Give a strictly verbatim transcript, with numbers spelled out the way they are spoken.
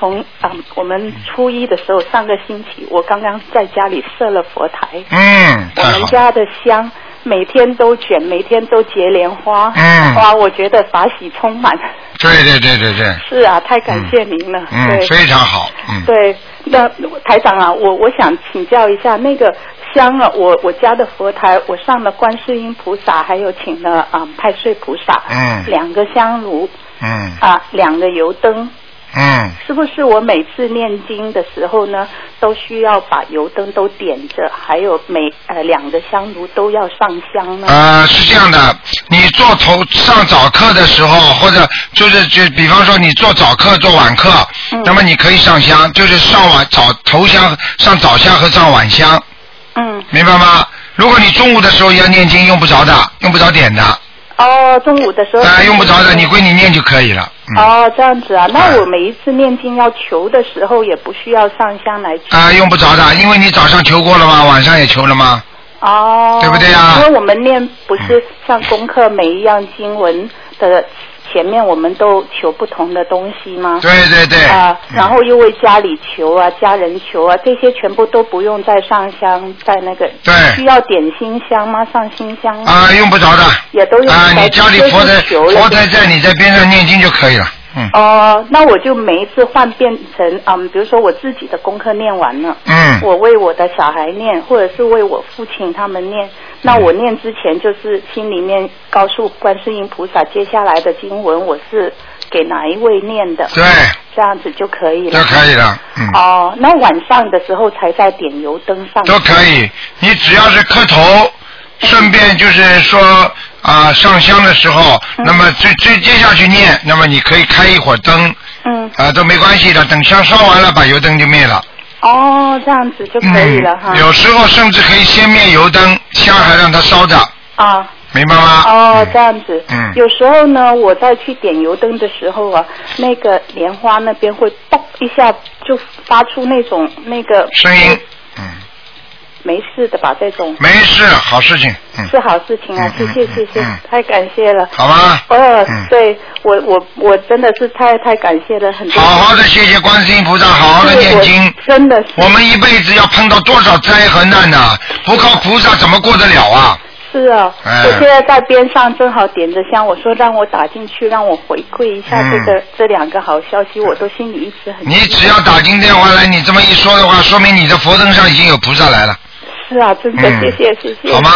从啊、嗯、我们初一的时候，上个星期我刚刚在家里设了佛台， 嗯， 我们家的香每天都卷，每天都结莲花， 嗯， 哇，我觉得法喜充满。 对对对对对。 是啊，太感谢您了。 嗯， 对嗯非常好。嗯。 对，那台长啊，我我想请教一下，那个香啊，我我家的佛台，我上了观世音菩萨，还有请了啊、嗯、太岁菩萨， 嗯， 两个香炉， 嗯， 啊，两个油灯。 嗯， 是不是我每次念经的时候呢，都需要把油灯都点着，还有每呃两个香炉都要上香呢？ 呃，是这样的，你做头上早课的时候，或者就是就比方说你做早课做晚课，嗯、那么你可以上香，就是上晚早头香、上早香和上晚香。 嗯， 明白吗？如果你中午的时候要念经，用不着的，用不着点的。 哦，中午的时候。 啊、呃，用不着的，你归你念就可以了。 嗯、哦，这样子啊，那我每一次念经要求的时候，也不需要上香来求。 啊、呃，用不着的，因为你早上求过了吗？晚上也求了吗？ 哦。 对不对啊？ 因为我们念不是像功课每一样经文的前面我们都求不同的东西吗？ 对对对。 啊、呃，然后又为家里求啊，家人求啊，这些全部都不用再上香，在那个。 对。 需要点心香吗？上心香吗？ 啊、呃，用不着的。 也都用不着。 啊、呃，你家里佛在佛在在你在边上念经就可以了。嗯。 哦、呃，那我就每一次换变成嗯，比如说我自己的功课念完了， 嗯， 我为我的小孩念，或者是为我父亲他们念。那我念之前就是心里面告诉观世音菩萨，接下来的经文我是给哪一位念的？ 对， 这样子就可以了。 就可以了。嗯。 哦、呃，那晚上的时候才在点油灯上。 都可以，你只要是磕头，顺便就是说啊、呃、上香的时候，嗯、那么接接接下去念，那么你可以开一会儿灯，嗯，啊、呃、都没关系的，等香烧完了，把油灯就灭了。 哦，这样子就可以了、嗯、哈。 有时候甚至可以先灭油灯，香还让它烧着。 啊。 明白吗？ 哦，这样子。 嗯。 有时候呢，我在去点油灯的时候啊，那个莲花那边会嘣一下就发出那种那个声音。嗯。 没事的吧？这种。 没事，好事情。嗯。 是好事情啊！ 嗯、 谢谢、嗯、谢谢、嗯，太感谢了。 好吧。 哦、 嗯， 对我我我真的是太太感谢了，很多。 好好的谢谢观世音菩萨，好好的念经。 真的是。 我们一辈子要碰到多少灾和难呐、啊？不靠菩萨怎么过得了啊？ 是啊、 哎， 我现在在边上正好点着香，我说让我打进去，让我回馈一下这个、嗯、这两个好消息，我都心里一直很。 你只要打进电话来，你这么一说的话，说明你的佛灯上已经有菩萨来了。 是啊，真的，嗯、谢谢谢谢。 好吗？